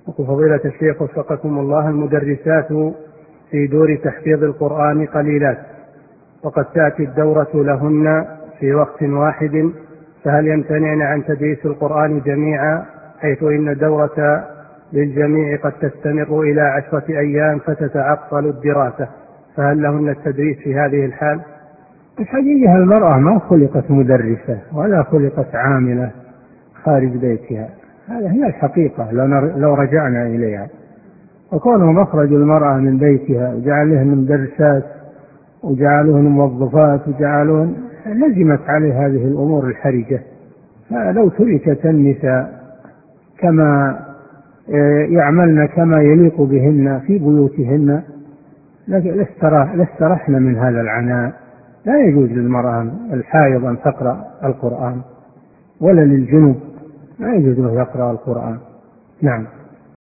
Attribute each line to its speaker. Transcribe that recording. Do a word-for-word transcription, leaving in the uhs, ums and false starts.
Speaker 1: فضيلة الشيخ وفقكم الله، المدرسات في دور تحفيظ القرآن قليلات وقد تأتي الدورة لهن في وقت واحد، فهل يمتنعن عن تدريس القرآن جميعا، حيث إن الدورة للجميع قد تستمر إلى عشرة أيام فتتعطل الدراسة، فهل لهن التدريس في هذه الحال؟
Speaker 2: الحقيقة المرأة ما خلقت مدرسة ولا خلقت عاملة خارج بيتها، هذا هي الحقيقة لو رجعنا إليها. وكونهم أخرجوا المرأة من بيتها وجعلوهن مدرسات وجعلوهن موظفات وجعلوهن، لزمت عليه هذه الأمور الحرجة. فلو تركت النساء كما يعملن كما يليق بهن في بيوتهن لاسترحنا من هذا العناء. لا يجوز للمرأة الحائض أن تقرأ القرآن، ولا للجنوب لا يجوز له يقرأ القرآن. نعم.